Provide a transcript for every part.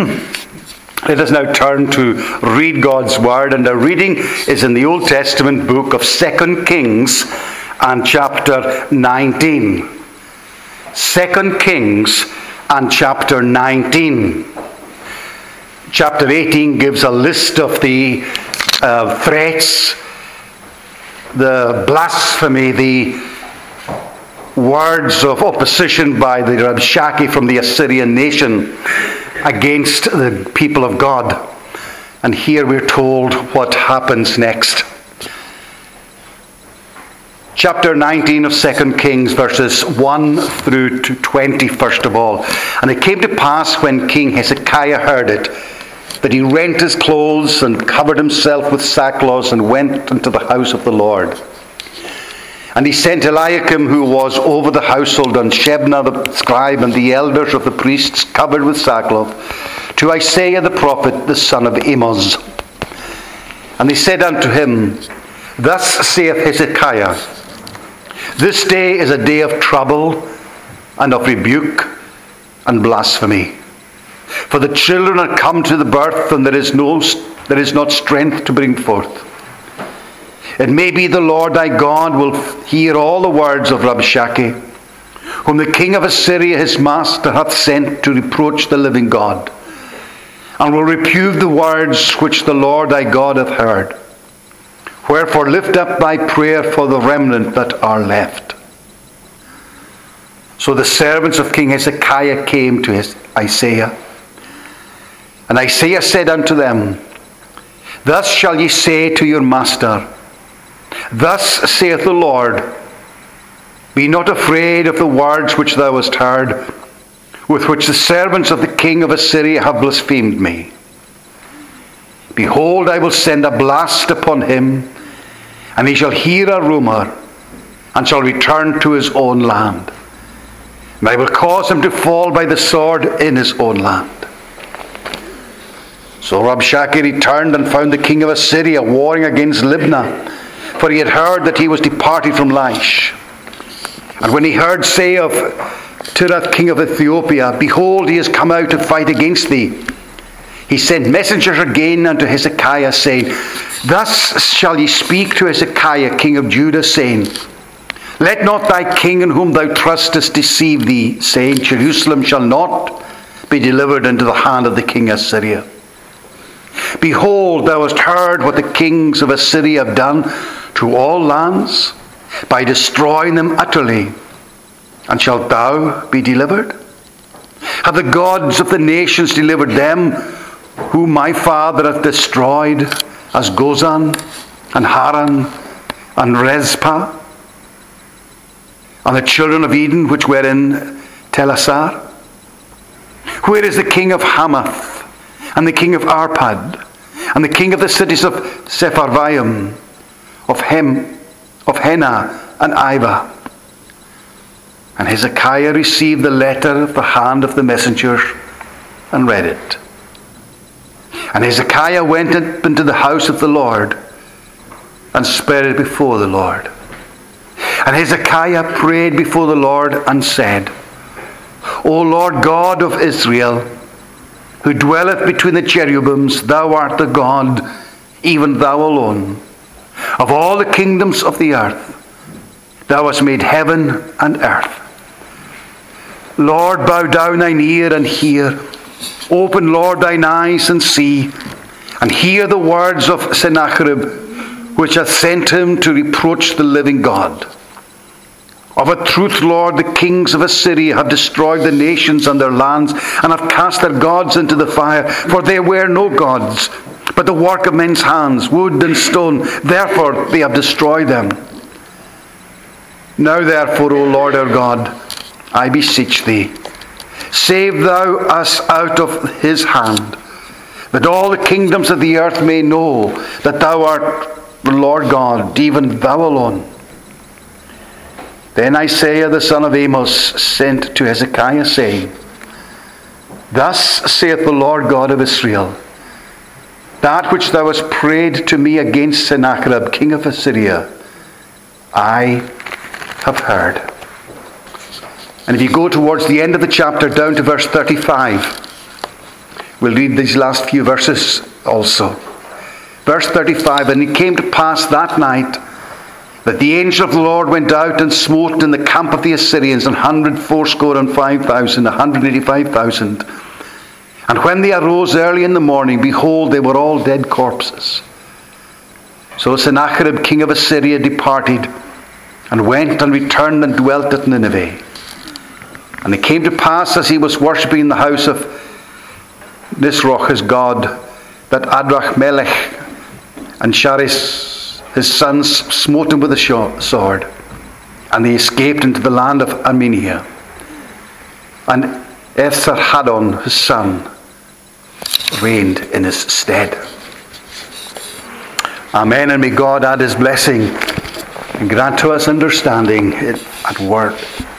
Let us now turn to read God's Word, and our reading is in the Old Testament book of 2 Kings and chapter 19. 2 Kings and chapter 19. Chapter 18 gives a list of the threats, the blasphemy, the words of opposition by the Rabshakeh from the Assyrian nation against the people of God. And here we're told what happens next. Chapter 19 of 2 Kings, verses 1 through to 20, first of all. And it came to pass when King Hezekiah heard it, that he rent his clothes and covered himself with sackcloth and went into the house of the Lord. And he sent Eliakim, who was over the household, and Shebna the scribe, and the elders of the priests, covered with sackcloth, to Isaiah the prophet, the son of Amoz. And they said unto him, Thus saith Hezekiah, This day is a day of trouble, and of rebuke, and blasphemy. For the children are come to the birth, and there is not strength to bring forth. It may be the Lord thy God will hear all the words of Rabshakeh, whom the king of Assyria his master hath sent to reproach the living God, and will reprove the words which the Lord thy God hath heard. Wherefore lift up thy prayer for the remnant that are left. So the servants of King Hezekiah came to Isaiah, and Isaiah said unto them, Thus shall ye say to your master, Thus saith the Lord, Be not afraid of the words which thou hast heard, with which the servants of the king of Assyria have blasphemed me. Behold, I will send a blast upon him, and he shall hear a rumour, and shall return to his own land. And I will cause him to fall by the sword in his own land. So Rabshakeh returned and found the king of Assyria warring against Libnah, for he had heard that he was departed from Laish. And when he heard say of Tirath king of Ethiopia, Behold, he is come out to fight against thee, he sent messengers again unto Hezekiah, saying, Thus shall ye speak to Hezekiah king of Judah, saying, Let not thy king in whom thou trustest deceive thee, saying, Jerusalem shall not be delivered into the hand of the king of Assyria. Behold, thou hast heard what the kings of Assyria have done to all lands, by destroying them utterly. And shalt thou be delivered? Have the gods of the nations delivered them whom my father hath destroyed, as Gozan, and Haran, and Rezpah, and the children of Eden which were in Telassar? Where is the king of Hamath, and the king of Arpad, and the king of the cities of Sepharvaim, of Hena and Iva? And Hezekiah received the letter of the hand of the messenger and read it. And Hezekiah went up into the house of the Lord and spread it before the Lord. And Hezekiah prayed before the Lord and said, O Lord God of Israel, who dwelleth between the cherubims, thou art the God, even thou alone. Of all the kingdoms of the earth, thou hast made heaven and earth. Lord, bow down thine ear and hear. Open, Lord, thine eyes and see, and hear the words of Sennacherib, which hath sent him to reproach the living God. Of a truth, Lord, the kings of Assyria have destroyed the nations and their lands, and have cast their gods into the fire, for they were no gods, but the work of men's hands, wood and stone. Therefore they have destroyed them. Now therefore, O Lord our God, I beseech thee, save thou us out of his hand, that all the kingdoms of the earth may know that thou art the Lord God, even thou alone. Then Isaiah the son of Amoz sent to Hezekiah, saying, Thus saith the Lord God of Israel, That which thou hast prayed to me against Sennacherib king of Assyria, I have heard. And if you go towards the end of the chapter, down to verse 35, We'll read these last few verses also. Verse 35, and it came to pass that night that the angel of the Lord went out and smote in the camp of the Assyrians 185,000. And when they arose early in the morning, behold, they were all dead corpses. So Sennacherib, king of Assyria, departed and went and returned and dwelt at Nineveh. And it came to pass, as he was worshipping in the house of Nisroch his god, that Adramelech and Sharesh his sons smote him with a sword, and they escaped into the land of Armenia. And Esarhaddon his son reigned in his stead. Amen, and may God add his blessing and grant to us understanding at word.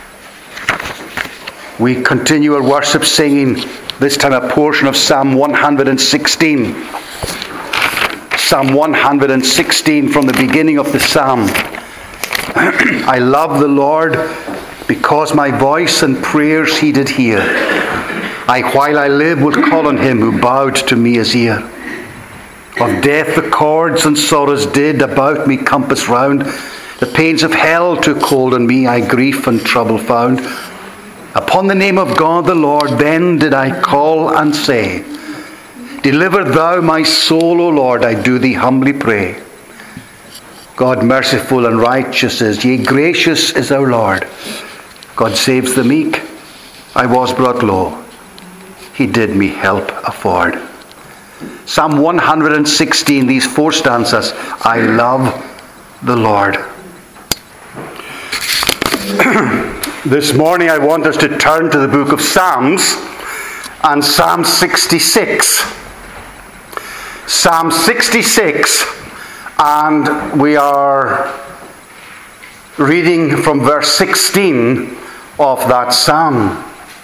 We continue our worship singing, this time a portion of Psalm 116. Psalm 116 from the beginning of the psalm. I love the Lord because my voice and prayers he did hear. While I live, would call on him who bowed to me his ear. Of death the cords and sorrows did about me compass round. The pains of hell took hold on me, I grief and trouble found. Upon the name of God the Lord then did I call and say, deliver thou my soul, O Lord, I do thee humbly pray. God merciful and righteous is, yea, gracious is our Lord. God saves the meek. I was brought low. He did me help afford. Psalm 116, these 4 stanzas. I love the Lord. This morning I want us to turn to the book of Psalms and Psalm 66. Psalm 66, and we are reading from verse 16 of that psalm.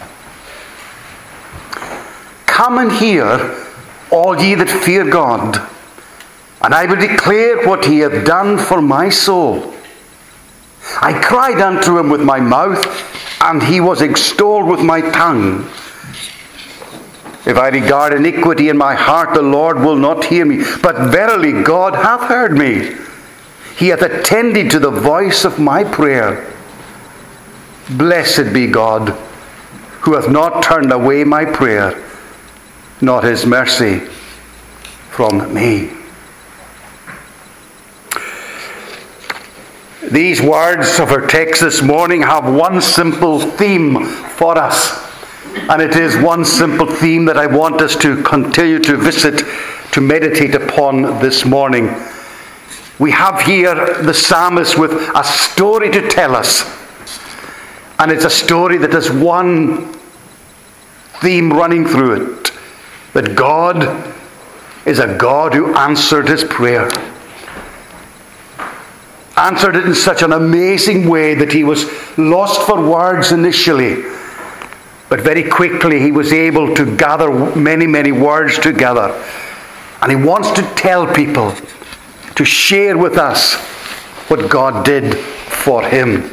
Come and hear, all ye that fear God, and I will declare what he hath done for my soul. I cried unto him with my mouth, and he was extolled with my tongue. If I regard iniquity in my heart, the Lord will not hear me. But verily God hath heard me. He hath attended to the voice of my prayer. Blessed be God, who hath not turned away my prayer, not his mercy from me. These words of our text this morning have one simple theme for us. And it is one simple theme that I want us to continue to visit, to meditate upon this morning. We have here the psalmist with a story to tell us. And it's a story that has one theme running through it. That God is a God who answered his prayer. Answered it in such an amazing way that he was lost for words initially. But very quickly he was able to gather many, many words together. And he wants to tell people, to share with us what God did for him.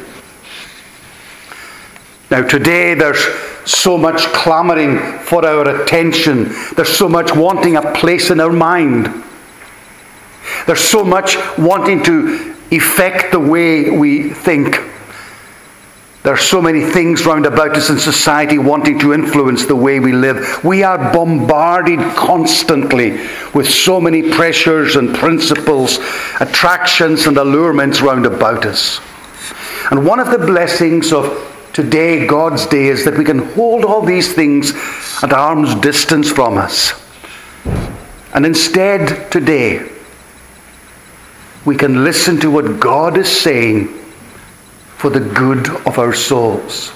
Now today there's so much clamoring for our attention. There's so much wanting a place in our mind. There's so much wanting to affect the way we think. There are so many things round about us in society wanting to influence the way we live. We are bombarded constantly with so many pressures and principles, attractions and allurements round about us. And one of the blessings of today, God's day, is that we can hold all these things at arm's distance from us. And instead, today, we can listen to what God is saying for the good of our souls.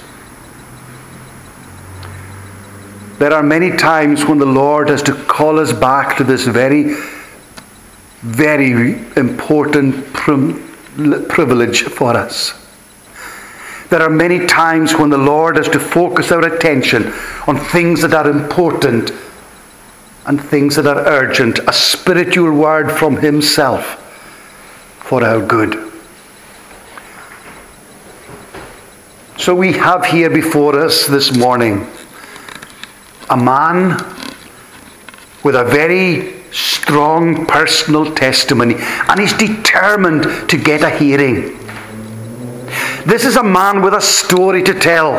There are many times when the Lord has to call us back to this very, very important privilege for us. There are many times when the Lord has to focus our attention on things that are important and things that are urgent, a spiritual word from himself for our good. So we have here before us this morning a man with a very strong personal testimony, and he's determined to get a hearing. This is a man with a story to tell,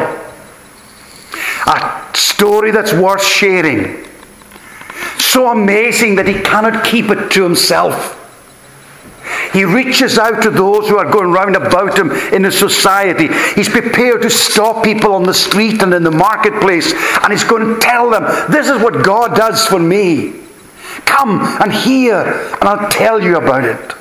a story that's worth sharing. So amazing that he cannot keep it to himself. He reaches out to those who are going round about him in his society. He's prepared to stop people on the street and in the marketplace, and he's going to tell them, this is what God does for me. Come and hear, and I'll tell you about it.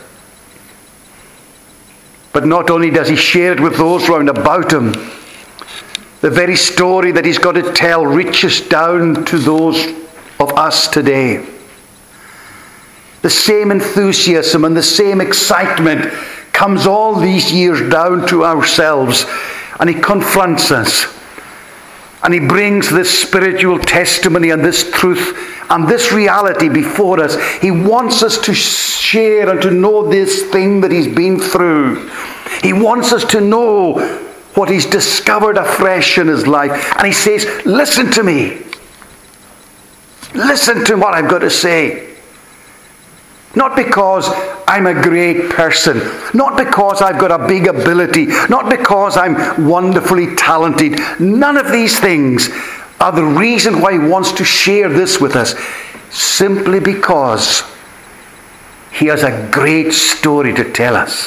But not only does he share it with those round about him, the very story that he's got to tell reaches down to those of us today. The same enthusiasm and the same excitement comes all these years down to ourselves, and he confronts us. And he brings this spiritual testimony and this truth and this reality before us. He wants us to share and to know this thing that he's been through. He wants us to know what he's discovered afresh in his life. And he says, listen to me. Listen to what I've got to say. Not because I'm a great person, not because I've got a big ability, not because I'm wonderfully talented. None of these things are the reason why he wants to share this with us. Simply because he has a great story to tell us.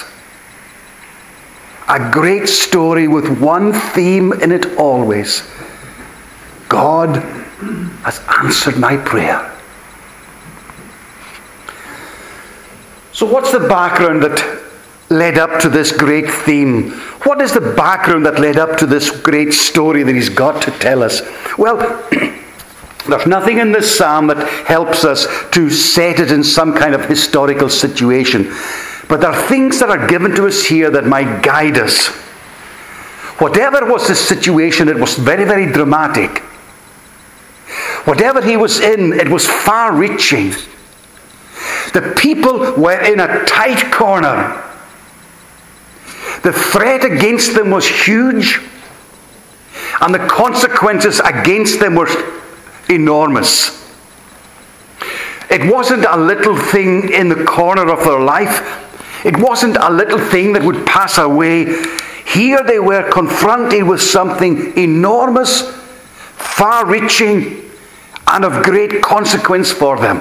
A great story with one theme in it always. God has answered my prayer. So what's the background that led up to this great theme? What is the background that led up to this great story that he's got to tell us? Well, there's nothing in this psalm that helps us to set it in some kind of historical situation. But there are things that are given to us here that might guide us. Whatever was the situation, it was very, very dramatic. Whatever he was in, it was far-reaching. The people were in a tight corner. The threat against them was huge, and the consequences against them were enormous. It wasn't a little thing in the corner of their life. It wasn't a little thing that would pass away. Here they were confronted with something enormous, far-reaching, and of great consequence for them.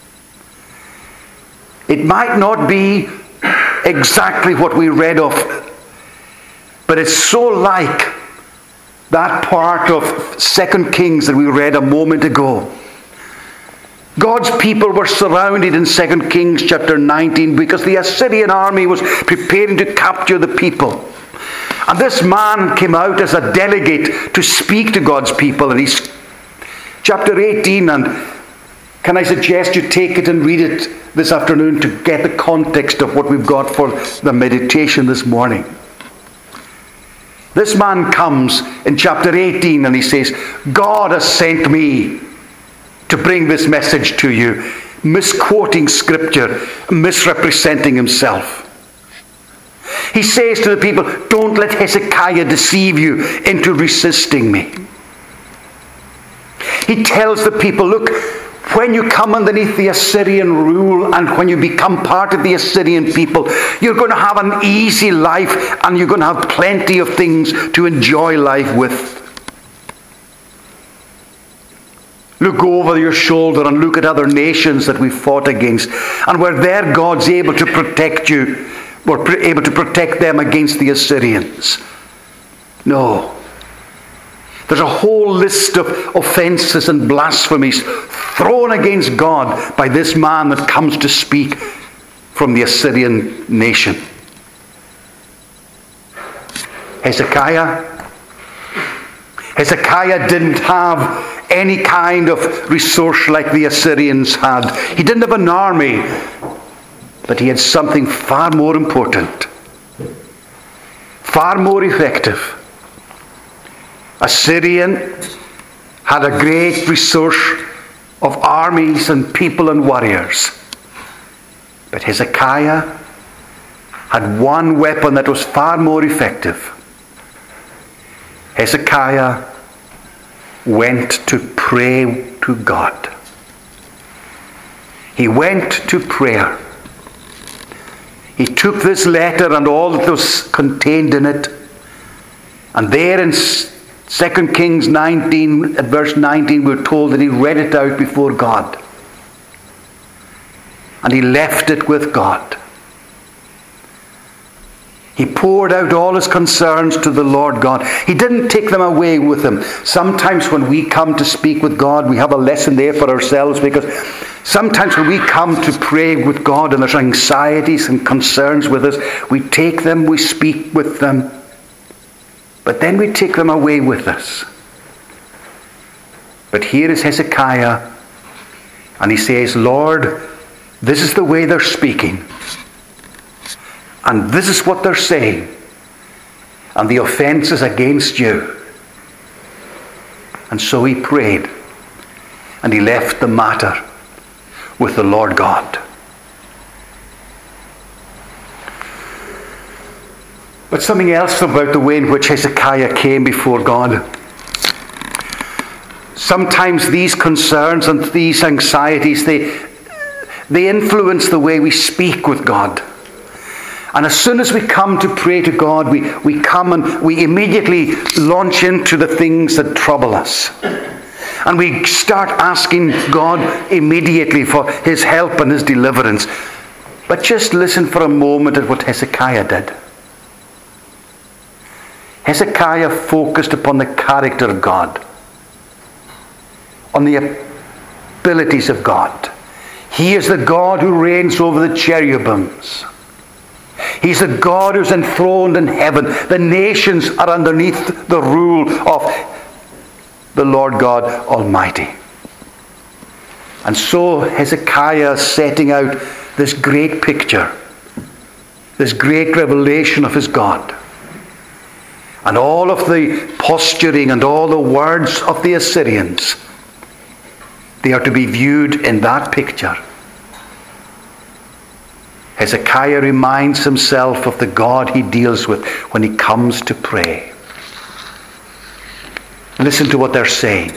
It might not be exactly what we read of, but it's so like that part of 2 Kings that we read a moment ago. God's people were surrounded in 2 Kings chapter 19 because the Assyrian army was preparing to capture the people. And this man came out as a delegate to speak to God's people. And he's chapter 18, and can I suggest you take it and read it this afternoon to get the context of what we've got for the meditation this morning. This man comes in chapter 18 and he says, God has sent me to bring this message to you, misquoting scripture, misrepresenting himself. He says to the people, don't let Hezekiah deceive you into resisting me. He tells the people, look, when you come underneath the Assyrian rule and when you become part of the Assyrian people, you're going to have an easy life and you're going to have plenty of things to enjoy life with. Look over your shoulder and look at other nations that we've fought against. And where their God's able to protect you, we're able to protect them against the Assyrians. No. There's a whole list of offenses and blasphemies thrown against God by this man that comes to speak from the Assyrian nation. Hezekiah didn't have any kind of resource like the Assyrians had. He didn't have an army, but he had something far more important, far more effective. Assyrian had a great resource of armies and people and warriors. But Hezekiah had one weapon that was far more effective. Hezekiah went to pray to God. he went to prayer. He took this letter and all that was contained in it, and there in 2 Kings 19, at verse 19, we're told that he read it out before God. And he left it with God. He poured out all his concerns to the Lord God. He didn't take them away with him. Sometimes when we come to speak with God, we have a lesson there for ourselves, because sometimes when we come to pray with God and there's anxieties and concerns with us, we take them, we speak with them, but then we take them away with us. But here is Hezekiah, and he says, Lord, this is the way they're speaking. And this is what they're saying. And the offense is against you. And so he prayed. And he left the matter with the Lord God. But something else about the way in which Hezekiah came before God. Sometimes these concerns and these anxieties, they influence the way we speak with God. And as soon as we come to pray to God, we come and we immediately launch into the things that trouble us. And we start asking God immediately for his help and his deliverance. But just listen for a moment at what Hezekiah did. Hezekiah focused upon the character of God, on the abilities of God. He is the God who reigns over the cherubims. He's the God who's enthroned in heaven. The nations are underneath the rule of the Lord God Almighty. And so Hezekiah is setting out this great picture, this great revelation of his God. And all of the posturing and all the words of the Assyrians, they are to be viewed in that picture. Hezekiah reminds himself of the God he deals with when he comes to pray. Listen to what they're saying.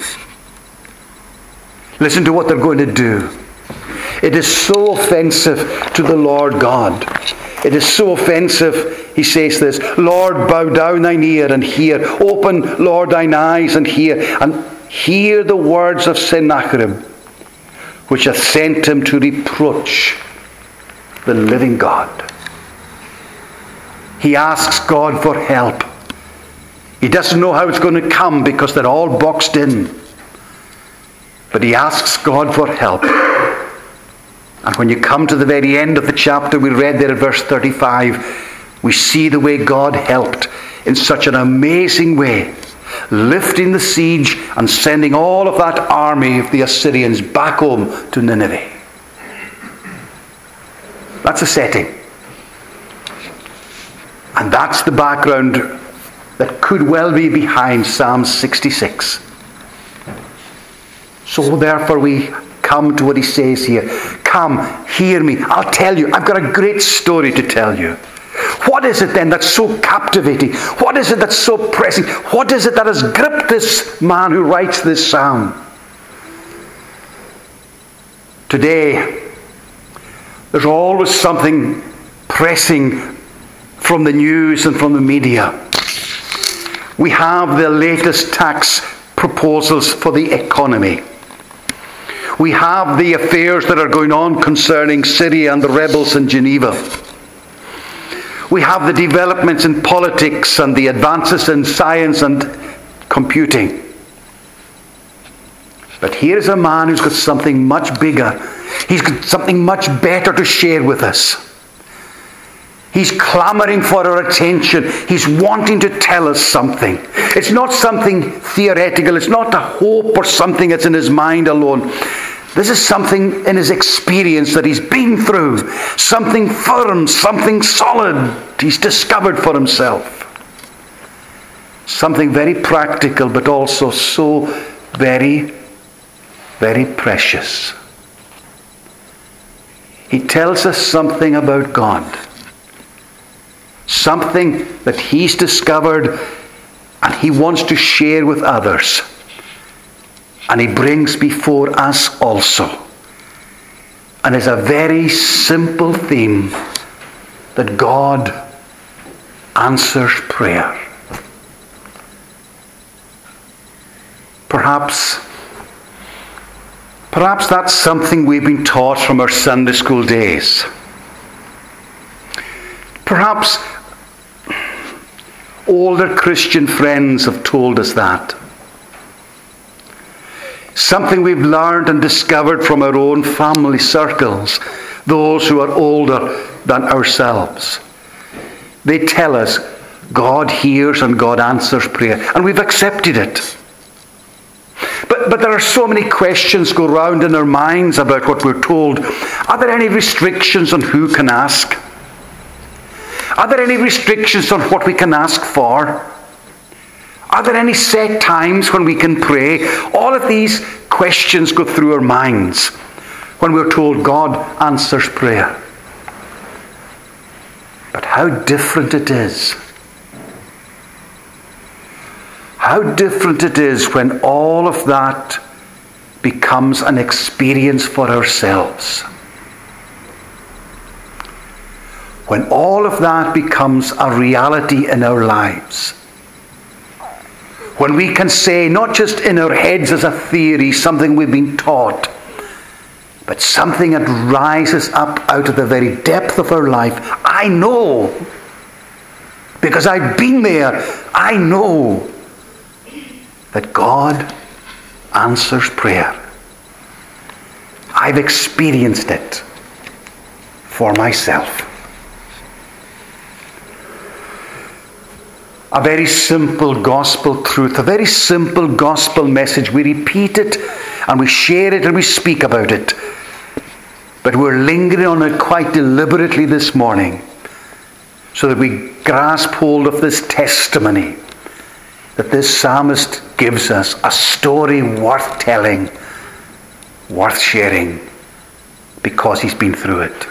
Listen to what they're going to do. It is so offensive to the Lord God. It is so offensive, he says this, Lord, bow down thine ear and hear. Open, Lord, thine eyes and hear. And hear the words of Sennacherib, which hath sent him to reproach the living God. He asks God for help. He doesn't know how it's going to come because they're all boxed in. But he asks God for help. And when you come to the very end of the chapter we read there at verse 35, we see the way God helped in such an amazing way, lifting the siege and sending all of that army of the Assyrians back home to Nineveh. That's the setting. And that's the background that could well be behind Psalm 66. So therefore we come to what he says here. Come, hear me. I'll tell you. I've got a great story to tell you. What is it then that's so captivating? What is it that's so pressing? What is it that has gripped this man who writes this psalm? Today, there's always something pressing from the news and from the media. We have the latest tax proposals for the economy. We have the affairs that are going on concerning Syria and the rebels in Geneva. We have the developments in politics and the advances in science and computing. But here's a man who's got something much bigger. He's got something much better to share with us. He's clamoring for our attention. He's wanting to tell us something. It's not something theoretical. It's not a hope or something that's in his mind alone. This is something in his experience that he's been through. Something firm, something solid he's discovered for himself. Something very practical, but also so very, very precious. He tells us something about God. Something that he's discovered and he wants to share with others. And he brings before us also. and is a very simple theme that God answers prayer. Perhaps that's something we've been taught from our Sunday school days. Perhaps older Christian friends have told us that. Something we've learned and discovered from our own family circles, those who are older than ourselves. They tell us God hears and God answers prayer, and we've accepted it. But there are so many questions go round in our minds about what we're told. Are there any restrictions on who can ask? Are there any restrictions on what we can ask for? Are there any set times when we can pray? All of these questions go through our minds when we're told God answers prayer. But how different it is. How different it is when all of that becomes an experience for ourselves. When all of that becomes a reality in our lives. When we can say, not just in our heads as a theory, something we've been taught, but something that rises up out of the very depth of our life. I know, because I've been there, I know that God answers prayer. I've experienced it for myself. A very simple gospel truth, a very simple gospel message. We repeat it and we share it and we speak about it. But we're lingering on it quite deliberately this morning so that we grasp hold of this testimony that this psalmist gives us, a story worth telling, worth sharing, because he's been through it.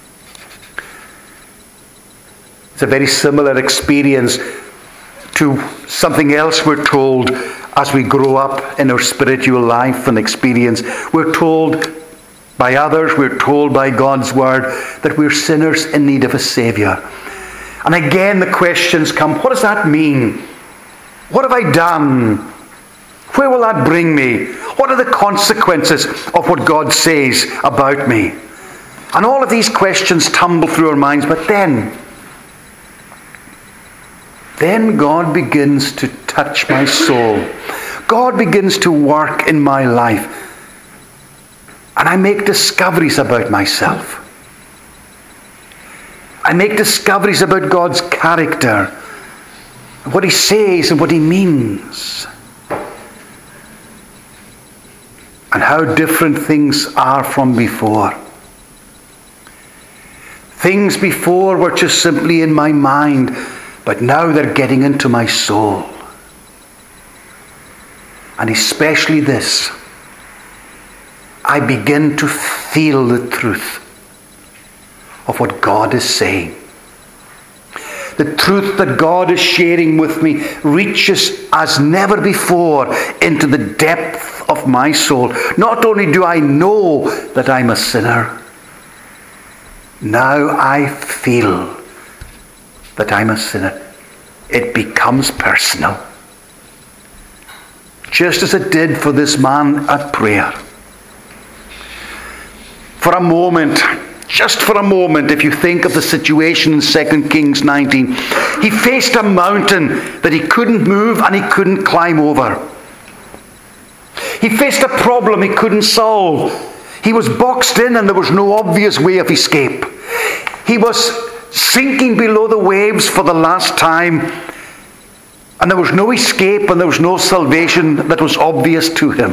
It's a very similar experience to something else we're told as we grow up in our spiritual life and experience. We're told by others, we're told by God's word that we're sinners in need of a Saviour. And again the questions come, what does that mean? What have I done? Where will that bring me? What are the consequences of what God says about me? And all of these questions tumble through our minds, but then God begins to touch my soul. God begins to work in my life. And I make discoveries about myself. I make discoveries about God's character, what he says and what he means. And how different things are from before. Things before were just simply in my mind, but now they're getting into my soul. And especially this, I begin to feel the truth of what God is saying. The truth that God is sharing with me reaches as never before into the depth of my soul. Not only do I know that I'm a sinner, now I feel that I'm a sinner. It becomes personal. Just as it did for this man at prayer. For a moment, just for a moment, if you think of the situation in 2 Kings 19, he faced a mountain that he couldn't move and he couldn't climb over. He faced a problem he couldn't solve. He was boxed in and there was no obvious way of escape. He was sinking below the waves for the last time, and there was no escape and there was no salvation that was obvious to him.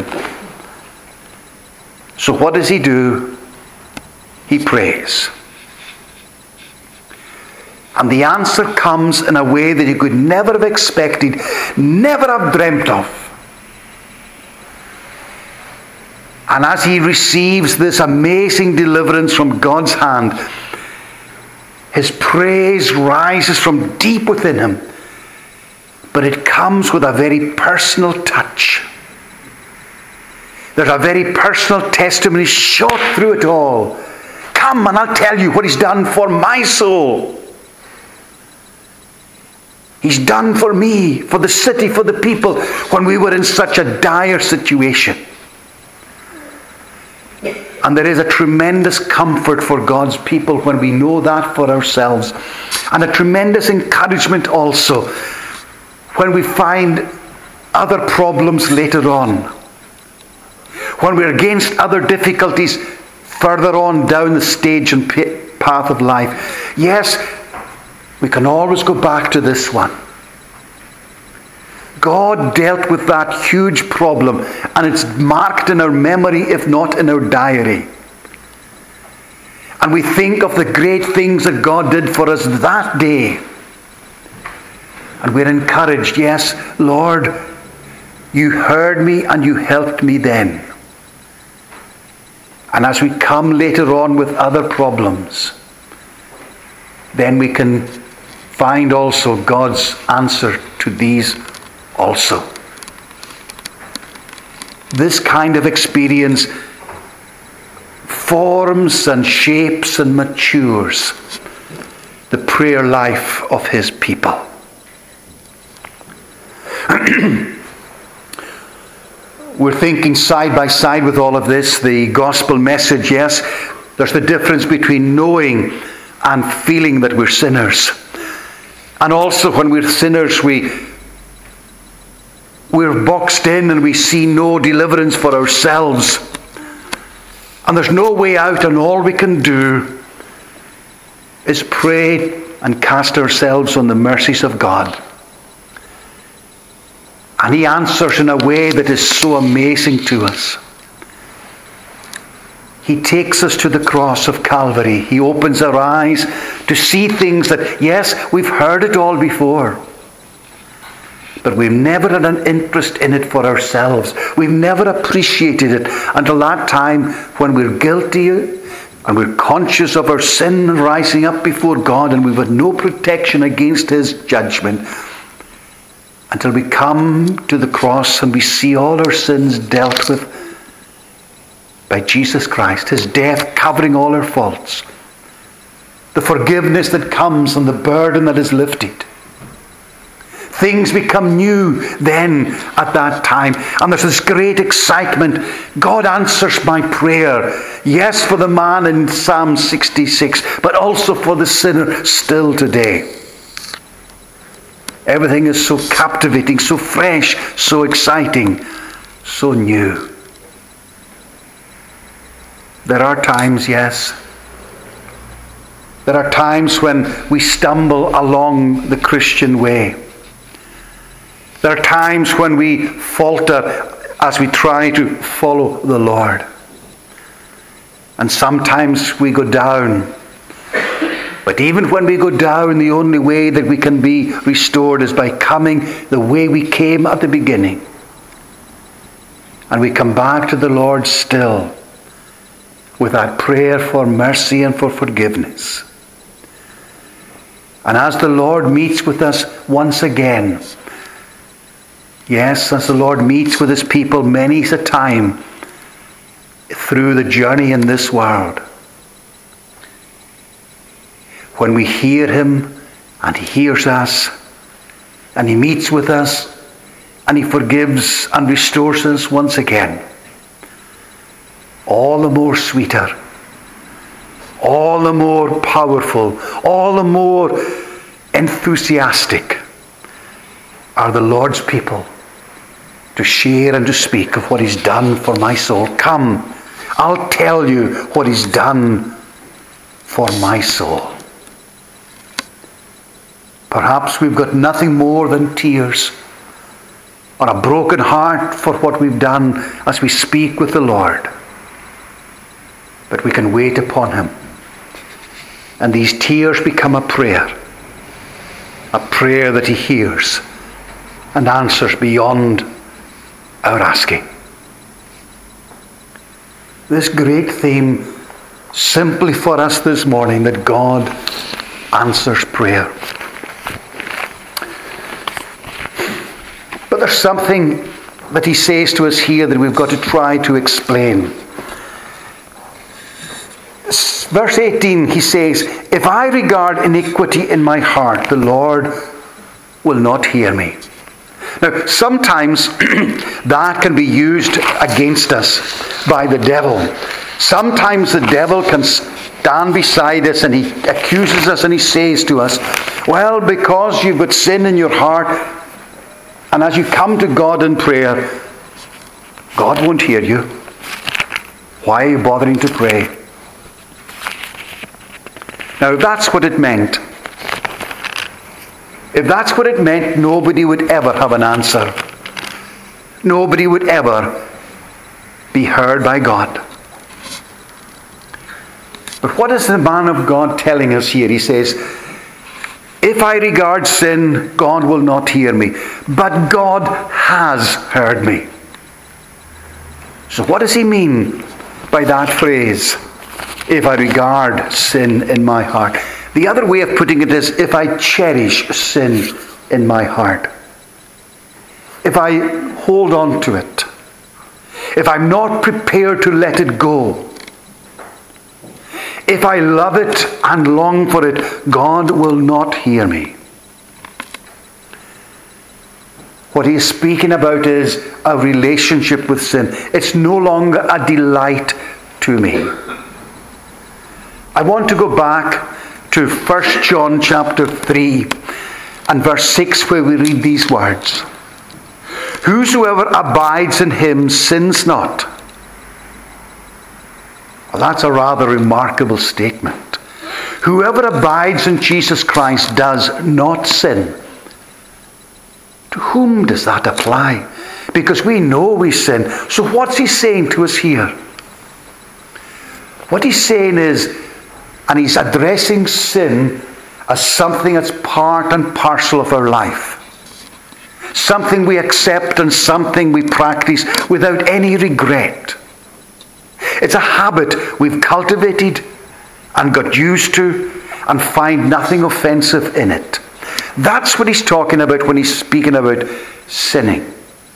So what does he do? He prays. And the answer comes in a way that he could never have expected, never have dreamt of. And as he receives this amazing deliverance from God's hand, his praise rises from deep within him. But it comes with a very personal touch. There's a very personal testimony shot through it all. Come and I'll tell you what he's done for my soul. He's done for me, for the city, for the people, when we were in such a dire situation. And there is a tremendous comfort for God's people when we know that for ourselves. And a tremendous encouragement also when we find other problems later on. When we're against other difficulties further on down the stage and path of life. Yes, we can always go back to this one. God dealt with that huge problem, and it's marked in our memory, if not in our diary. And we think of the great things that God did for us that day. And we're encouraged, yes, Lord, you heard me and you helped me then. And as we come later on with other problems, then we can find also God's answer to these also. This kind of experience forms and shapes and matures the prayer life of his people. We're thinking side by side with all of this, the gospel message, yes, there's the difference between knowing and feeling that we're sinners. And also when we're sinners, we're boxed in and we see no deliverance for ourselves. And there's no way out, and all we can do is pray and cast ourselves on the mercies of God. And he answers in a way that is so amazing to us. He takes us to the cross of Calvary. He opens our eyes to see things that, yes, we've heard it all before. But we've never had an interest in it for ourselves. We've never appreciated it until that time when we're guilty and we're conscious of our sin rising up before God, and we've had no protection against his judgment. Until we come to the cross and we see all our sins dealt with by Jesus Christ, his death covering all our faults, the forgiveness that comes and the burden that is lifted. Things become new then at that time, and there's this great excitement. God answers my prayer, yes, for the man in Psalm 66, but also for the sinner still today. Everything is so captivating, so fresh, so exciting, so new. There are times, yes. There are times when we stumble along the Christian way. There are times when we falter as we try to follow the Lord. And sometimes we go down. But even when we go down, the only way that we can be restored is by coming the way we came at the beginning. And we come back to the Lord still with that prayer for mercy and for forgiveness. And as the Lord meets with us once again, yes, as the Lord meets with his people many a time through the journey in this world, when we hear him and he hears us and he meets with us and he forgives and restores us once again, all the more sweeter, all the more powerful, all the more enthusiastic are the Lord's people to share and to speak of what he's done for my soul. Come, I'll tell you what he's done for my soul. Perhaps we've got nothing more than tears or a broken heart for what we've done as we speak with the Lord. But we can wait upon him. And these tears become a prayer that he hears and answers beyond our asking. This great theme simply for us this morning, that God answers prayer. But there's something that he says to us here that we've got to try to explain. Verse 18, he says, if I regard iniquity in my heart, the Lord will not hear me. Now, sometimes that can be used against us by the devil. Sometimes the devil can stand beside us and he accuses us and he says to us, well, because you've got sin in your heart, and as you come to God in prayer, God won't hear you. Why are you bothering to pray? Now, if that's what it meant, nobody would ever have an answer. Nobody would ever be heard by God. But what is the man of God telling us here? He says, if I regard sin, God will not hear me. But God has heard me. So what does he mean by that phrase? If I regard sin in my heart. The other way of putting it is, if I cherish sin in my heart. If I hold on to it. If I'm not prepared to let it go. If I love it and long for it, God will not hear me. What he is speaking about is a relationship with sin. It's no longer a delight to me. I want to go back to 1 John chapter 3 and verse 6, where we read these words. Whosoever abides in him sins not. Well, that's a rather remarkable statement. Whoever abides in Jesus Christ does not sin. To whom does that apply? Because we know we sin. So what's he saying to us here? What he's saying is, and he's addressing sin as something that's part and parcel of our life. Something we accept and something we practice without any regret. It's a habit we've cultivated and got used to and find nothing offensive in it. That's what he's talking about when he's speaking about sinning.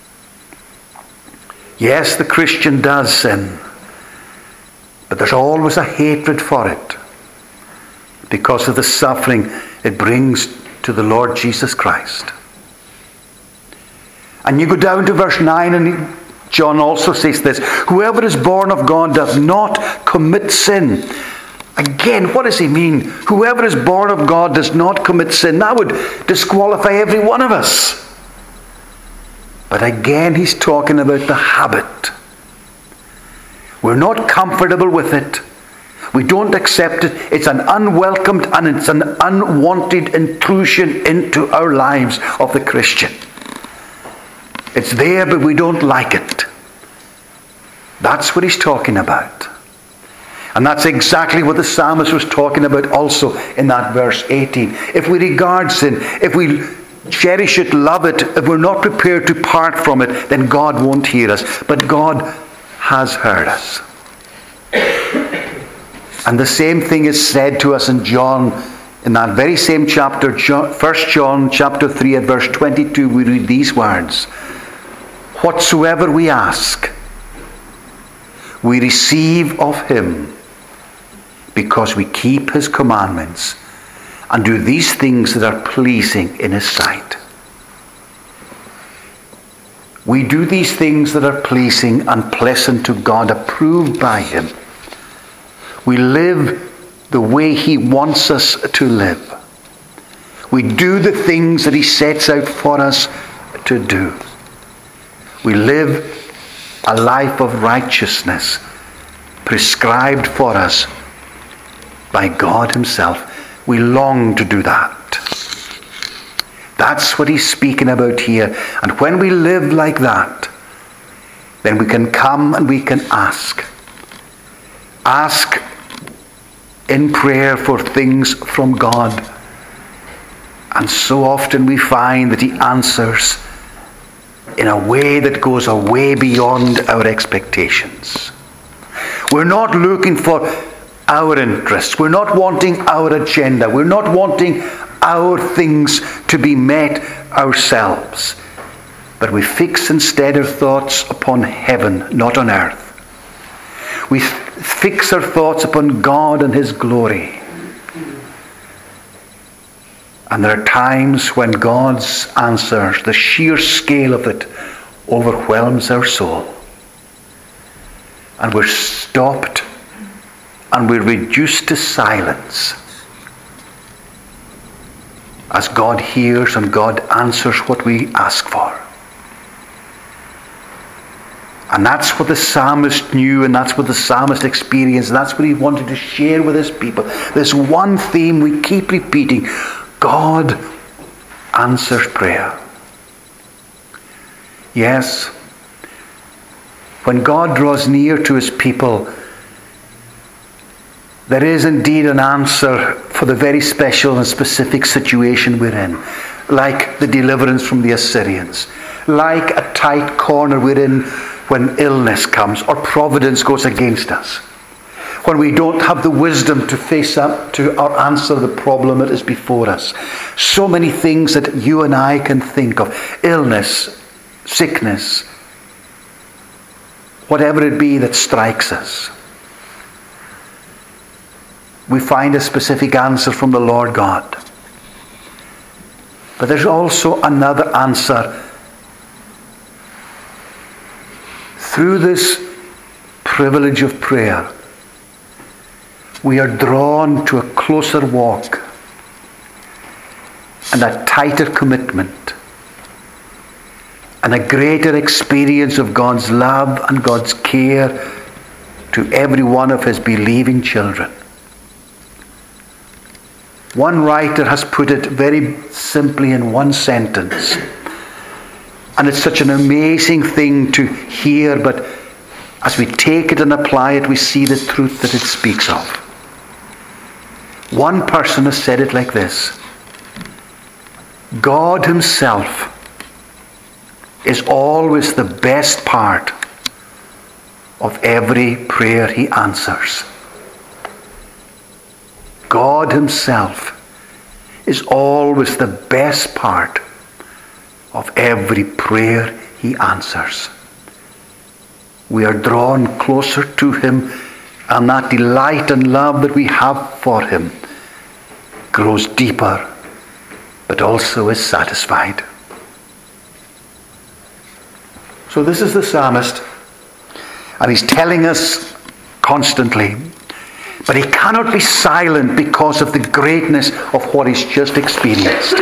Yes, the Christian does sin, but there's always a hatred for it because of the suffering it brings to the Lord Jesus Christ. And you go down to verse 9 and John also says this, whoever is born of God does not commit sin. Again, what does he mean? Whoever is born of God does not commit sin. That would disqualify every one of us. But again, he's talking about the habit. We're not comfortable with it. We don't accept it. It's an unwelcomed and it's an unwanted intrusion into our lives of the Christian. It's there, but we don't like it. That's what he's talking about. And that's exactly what the psalmist was talking about also in that verse 18. If we regard sin, if we cherish it, love it, if we're not prepared to part from it, then God won't hear us. But God has heard us. And the same thing is said to us in John, in that very same chapter, 1 John chapter 3 at verse 22, we read these words. Whatsoever we ask, we receive of him, because we keep his commandments and do these things that are pleasing in his sight. We do these things that are pleasing and pleasant to God, approved by him. We live the way he wants us to live. We do the things that he sets out for us to do. We live a life of righteousness prescribed for us by God himself. We long to do that. That's what he's speaking about here. And when we live like that, then we can come and we can ask. Ask in prayer for things from God. And so often we find that he answers in a way that goes a way beyond our expectations. We're not looking for our interests. We're not wanting our agenda. We're not wanting our things to be met ourselves. But we fix instead our thoughts upon heaven, not on earth. We fix our thoughts upon God and his glory. And there are times when God's answers, the sheer scale of it, overwhelms our soul. And we're stopped and we're reduced to silence as God hears and God answers what we ask for. And that's what the psalmist knew, and that's what the psalmist experienced, and that's what he wanted to share with his people. This one theme we keep repeating: God answers prayer. Yes, when God draws near to his people, there is indeed an answer for the very special and specific situation we're in. Like the deliverance from the Assyrians. Like a tight corner we're in when illness comes or providence goes against us. When we don't have the wisdom to face up to or answer the problem that is before us. So many things that you and I can think of. Illness, sickness, whatever it be that strikes us. We find a specific answer from the Lord God. But there's also another answer. Through this privilege of prayer, we are drawn to a closer walk and a tighter commitment and a greater experience of God's love and God's care to every one of his believing children. One writer has put it very simply in one sentence. And it's such an amazing thing to hear, but as we take it and apply it, we see the truth that it speaks of. One person has said it like this: God himself is always the best part of every prayer he answers. God himself is always the best part of every prayer he answers. We are drawn closer to him, and that delight and love that we have for him grows deeper, but also is satisfied. So this is the psalmist, and he's telling us constantly, but he cannot be silent because of the greatness of what he's just experienced.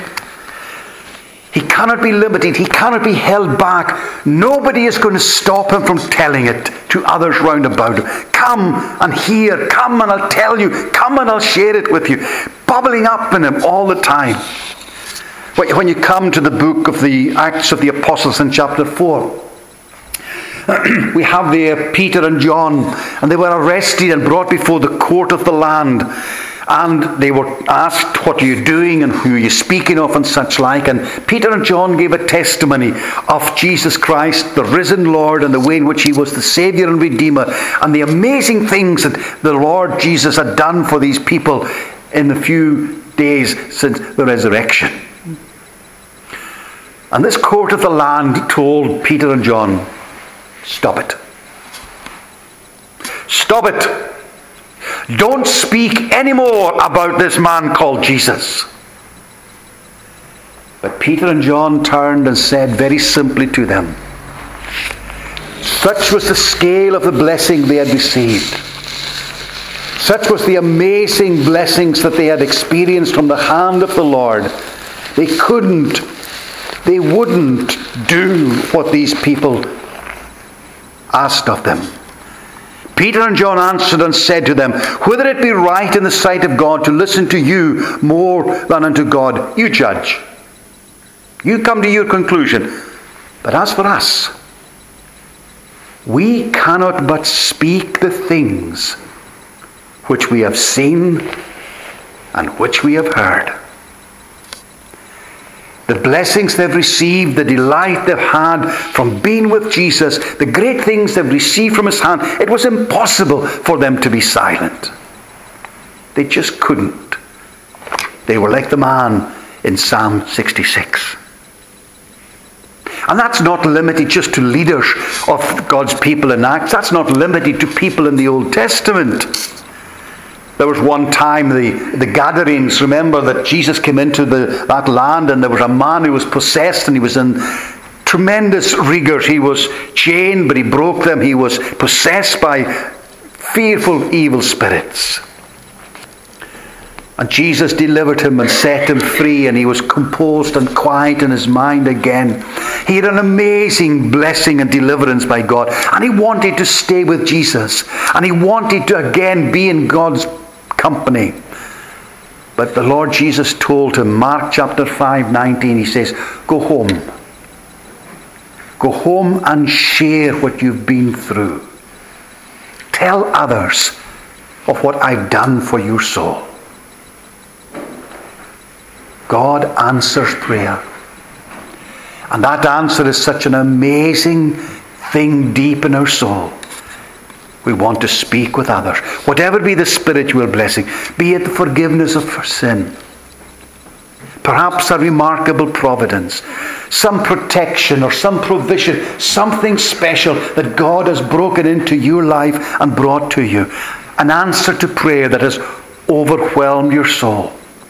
He cannot be limited. He cannot be held back. Nobody is going to stop him from telling it to others round about him. Come and hear. Come and I'll tell you. Come and I'll share it with you. Bubbling up in him all the time. When you come to the book of the Acts of the Apostles in chapter 4, we have there Peter and John, and they were arrested and brought before the court of the land. And they were asked, what are you doing and who are you speaking of and such like. And Peter and John gave a testimony of Jesus Christ, the risen Lord, and the way in which he was the Saviour and Redeemer, and the amazing things that the Lord Jesus had done for these people in the few days since the resurrection. And this court of the land told Peter and John, stop it. Stop it. Don't speak anymore about this man called Jesus. But Peter and John turned and said very simply to them, such was the scale of the blessing they had received. Such was the amazing blessings that they had experienced from the hand of the Lord. They wouldn't do what these people asked of them. Peter and John answered and said to them, whether it be right in the sight of God to listen to you more than unto God, you judge. You come to your conclusion. But as for us, we cannot but speak the things which we have seen and which we have heard. The blessings they've received, the delight they've had from being with Jesus, the great things they've received from his hand, it was impossible for them to be silent. They just couldn't. They were like the man in Psalm 66. And that's not limited just to leaders of God's people in Acts. That's not limited to people in the Old Testament. There was one time the Gadarenes, remember that Jesus came into that land, and there was a man who was possessed, and he was in tremendous rigors. He was chained, but he broke them. He was possessed by fearful evil spirits. And Jesus delivered him and set him free, and he was composed and quiet in his mind again. He had an amazing blessing and deliverance by God, and he wanted to stay with Jesus, and he wanted to again be in God's company. But the Lord Jesus told him, Mark chapter 5:19, he says, go home. Go home and share what you've been through. Tell others of what I've done for your soul. God answers prayer. And that answer is such an amazing thing deep in our soul. We want to speak with others. Whatever be the spiritual blessing, be it the forgiveness of sin, perhaps a remarkable providence, some protection or some provision, something special that God has broken into your life and brought to you. An answer to prayer that has overwhelmed your soul.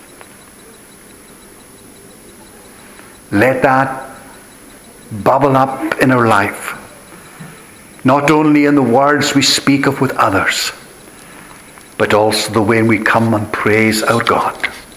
Let that bubble up in our life. Not only in the words we speak of with others, but also the way we come and praise our God.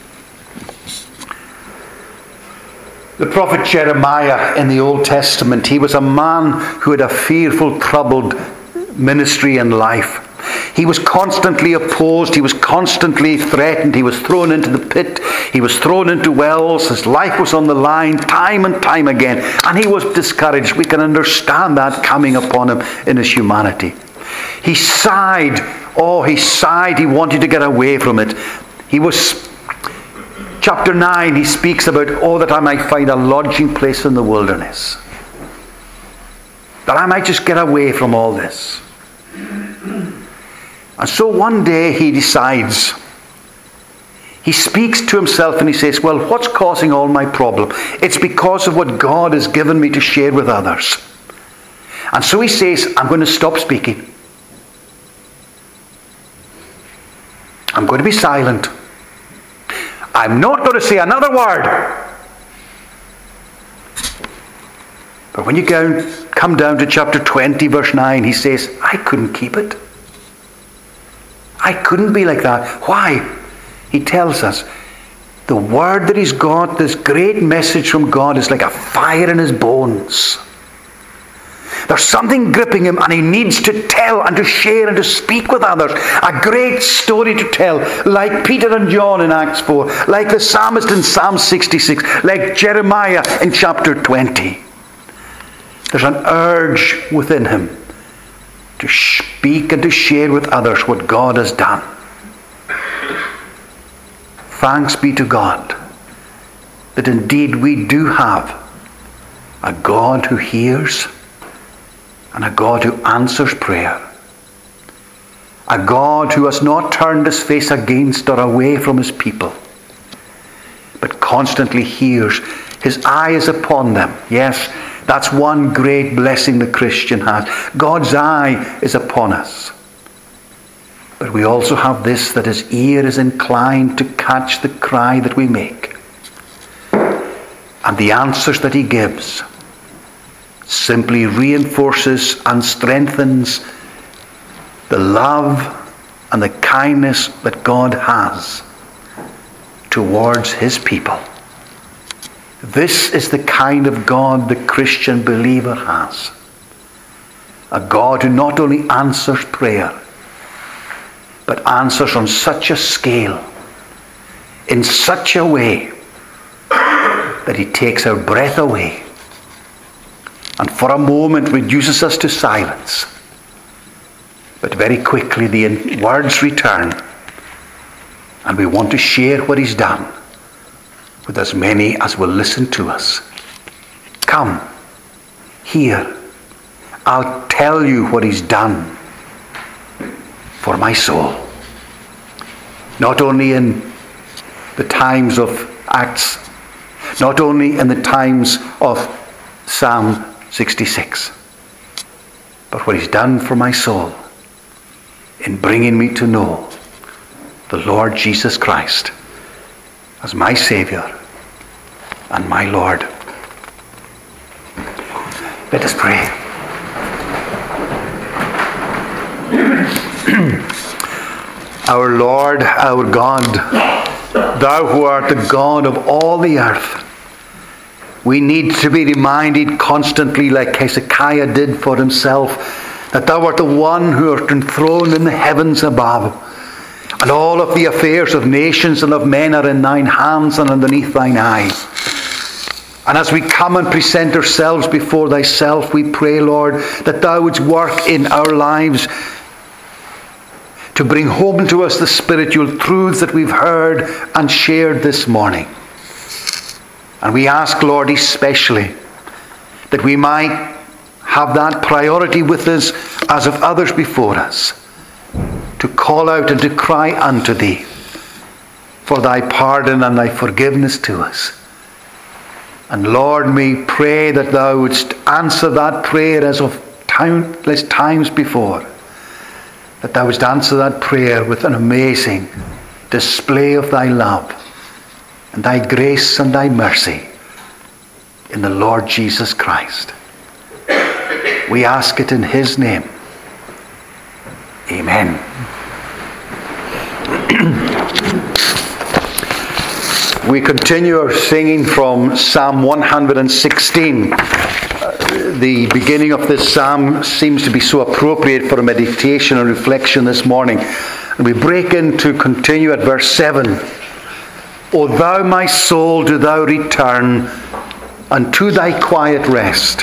The prophet Jeremiah in the Old Testament, he was a man who had a fearful, troubled ministry and life. He was constantly opposed. He was constantly threatened. He was thrown into the pit. He was thrown into wells. His life was on the line time and time again. And he was discouraged. We can understand that coming upon him in his humanity. He sighed. Oh, he sighed. He wanted to get away from it. Chapter 9, he speaks about, oh, that I might find a lodging place in the wilderness. That I might just get away from all this. And so one day he decides, he speaks to himself and he says, well, what's causing all my problem? It's because of what God has given me to share with others. And so he says, I'm going to stop speaking. I'm going to be silent. I'm not going to say another word. But when you come down to chapter 20, verse 9, he says, I couldn't keep it. I couldn't be like that. Why? He tells us, the word that he's got, this great message from God, is like a fire in his bones. There's something gripping him, and he needs to tell and to share and to speak with others. A great story to tell, like Peter and John in Acts 4, like the psalmist in Psalm 66, like Jeremiah in chapter 20. There's an urge within him to speak and to share with others what God has done. Thanks be to God that indeed we do have a God who hears and a God who answers prayer. A God who has not turned his face against or away from his people, but constantly hears. His eye is upon them. Yes, that's one great blessing the Christian has. God's eye is upon us. But we also have this, that his ear is inclined to catch the cry that we make. And the answers that he gives simply reinforces and strengthens the love and the kindness that God has towards his people. This is the kind of God the Christian believer has. A God who not only answers prayer, but answers on such a scale, in such a way, that he takes our breath away and for a moment reduces us to silence. But very quickly the words return, and we want to share what he's done with as many as will listen to us. Come, hear. I'll tell you what he's done for my soul. Not only in the times of Acts, not only in the times of Psalm 66. But what he's done for my soul in bringing me to know the Lord Jesus Christ as my Saviour and my Lord. Let us pray. Our Lord, our God, thou who art the God of all the earth, we need to be reminded constantly, like Hezekiah did for himself, that thou art the one who art enthroned in the heavens above, and all of the affairs of nations and of men are in thine hands and underneath thine eyes. And as we come and present ourselves before thyself, we pray, Lord, that thou wouldst work in our lives to bring home to us the spiritual truths that we've heard and shared this morning. And we ask, Lord, especially that we might have that priority with us as of others before us, to call out and to cry unto thee for thy pardon and thy forgiveness to us. And Lord, we pray that thou wouldst answer that prayer as of countless times before, that thou wouldst answer that prayer with an amazing display of thy love and thy grace and thy mercy in the Lord Jesus Christ. We ask it in his name. Amen. We continue our singing from Psalm 116. The beginning of this psalm seems to be so appropriate for a meditation and reflection this morning. And we break in to continue at verse 7. O thou, my soul, do thou return unto thy quiet rest.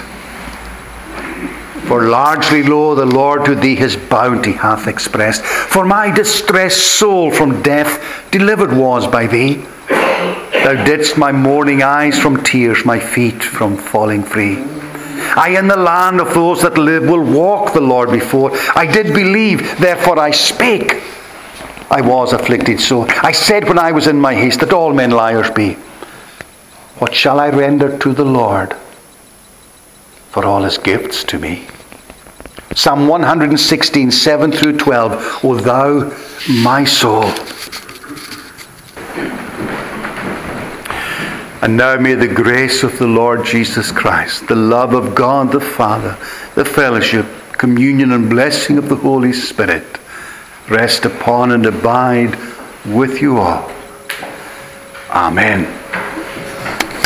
For largely, lo, the Lord to thee his bounty hath expressed. For my distressed soul from death delivered was by thee. Thou didst my mourning eyes from tears, my feet from falling free. I in the land of those that live will walk the Lord before. I did believe, therefore I spake. I was afflicted so. I said when I was in my haste that all men liars be. What shall I render to the Lord for all his gifts to me? Psalm 116, 7 through 12. O thou, my soul. And now may the grace of the Lord Jesus Christ, the love of God the Father, the fellowship, communion and blessing of the Holy Spirit rest upon and abide with you all. Amen.